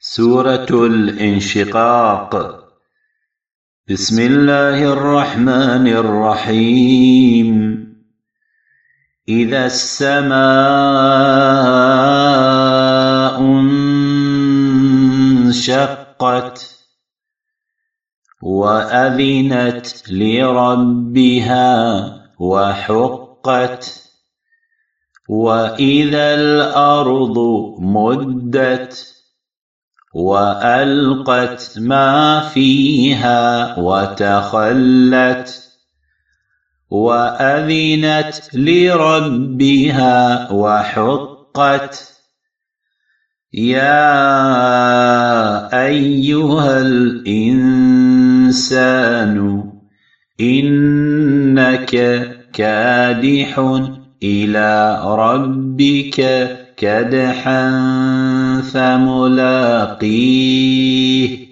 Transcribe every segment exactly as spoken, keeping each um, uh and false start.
سورة الانشقاق. بسم الله الرحمن الرحيم. إذا السماء انشقت وأذنت لربها وحقت وإذا الأرض مدت وألقت ما فيها وتخلت وأذنت لربها وحقت. يا أيها الإنسان إنك كادح إلى ربك كدحا فملاقيه.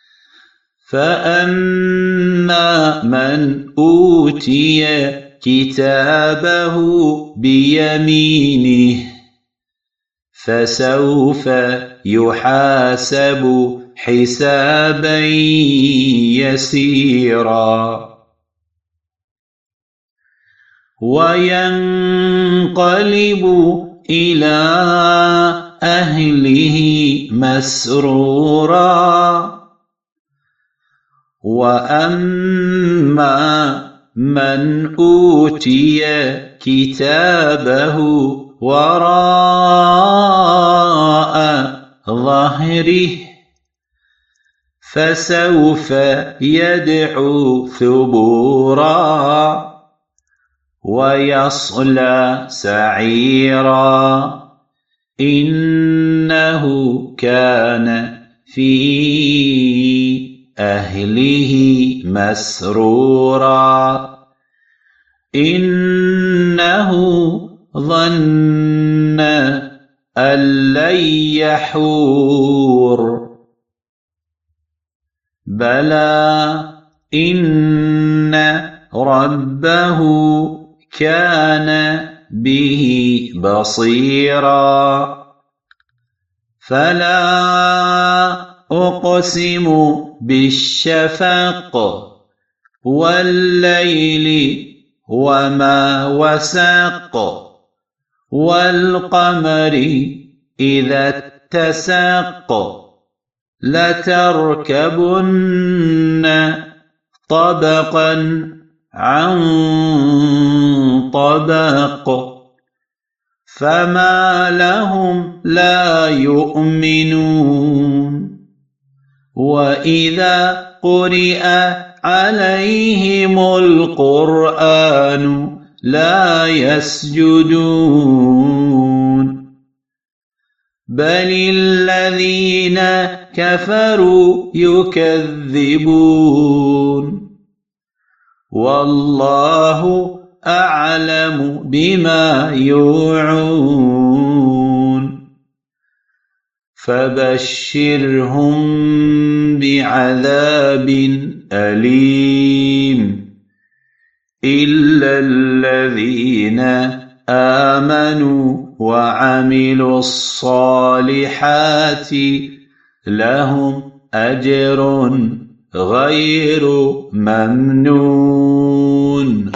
فأما من أوتي كتابه بيمينه فسوف يحاسب حسابا يسيرا وينقلب إلى أهله مسرورا. وأما من أوتي كتابه وراء ظهره فسوف يدعو ثبورا ويصلى سعيرا. إنه كان في أهله مسرورا. إنه ظن أن لن يحور. بلى إن ربه كان به بصيرا. فلا أقسم بالشفق والليل وما وسق والقمر إذا اتسق لتركبن طبقا عن طبق فما لهم لا يؤمنون. وإذا قرئ عليهم القرآن لا يسجدون بل الذين كفروا يكذبون. والله أعلم بما يوعون. فبشرهم بعذاب أليم إلا الذين آمنوا وعملوا الصالحات لهم أجر غير ممنون.